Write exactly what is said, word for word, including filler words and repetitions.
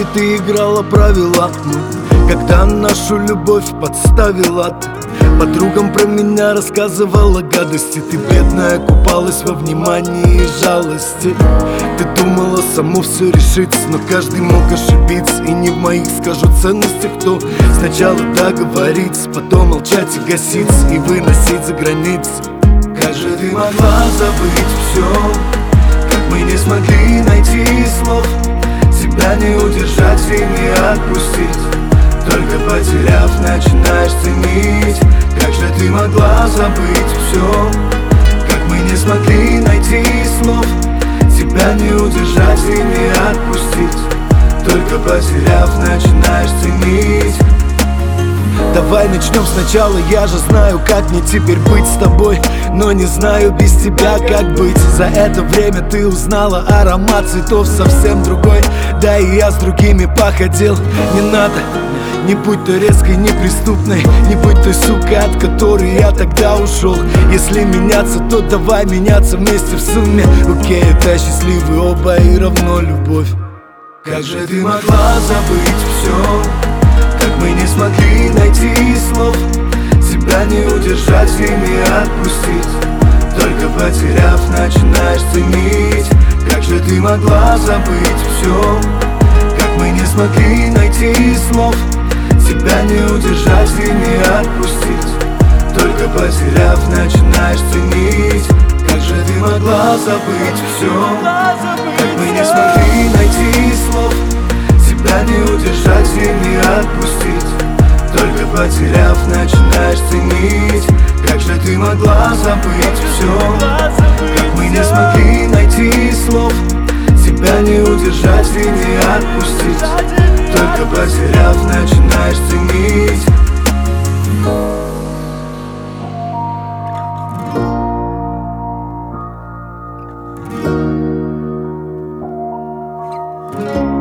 ты играла правила, когда нашу любовь подставила ты. Подругам про меня рассказывала гадости. Ты, бедная, купалась во внимании и жалости. Ты думала, само все решится, но каждый мог ошибиться. И не в моих, скажу, ценностях, кто сначала договорится, потом молчать и гаситься, и выносить за границы. Как же ты могла забыть все, как мы не смогли найти слов, себя не удержать и не отпустить. Только потеряв, начинаешь ценить. Как же ты могла забыть все, как мы не смогли найти слов, тебя не удержать и не отпустить. Только потеряв, начинаешь ценить. Давай начнем сначала, я же знаю, как мне теперь быть с тобой, но не знаю без тебя, как быть. За это время ты узнала аромат цветов совсем другой. Да и я с другими походил. Не надо, не будь той резкой, неприступной, не будь той сукой, от которой я тогда ушел. Если меняться, то давай меняться вместе в сумме. Окей, это счастливы оба и равно любовь. Как же ты могла забыть все, как мы не смогли найти слов, себя не удержать и не отпустить. Только потеряв, начинаешь ценить. Как же ты могла забыть все, как мы не смогли найти слов, тебя не удержать и не отпустить. Только потеряв, начинаешь ценить. Как же ты могла забыть все, как мы не смогли найти слов, тебя не удержать и не отпустить. Только потеряв, начинаешь ценить. Как же ты могла забыть все, как мы не смогли найти слов, тебя не удержать и не отпустить. Только потеряв, начинаешь ценить. Thank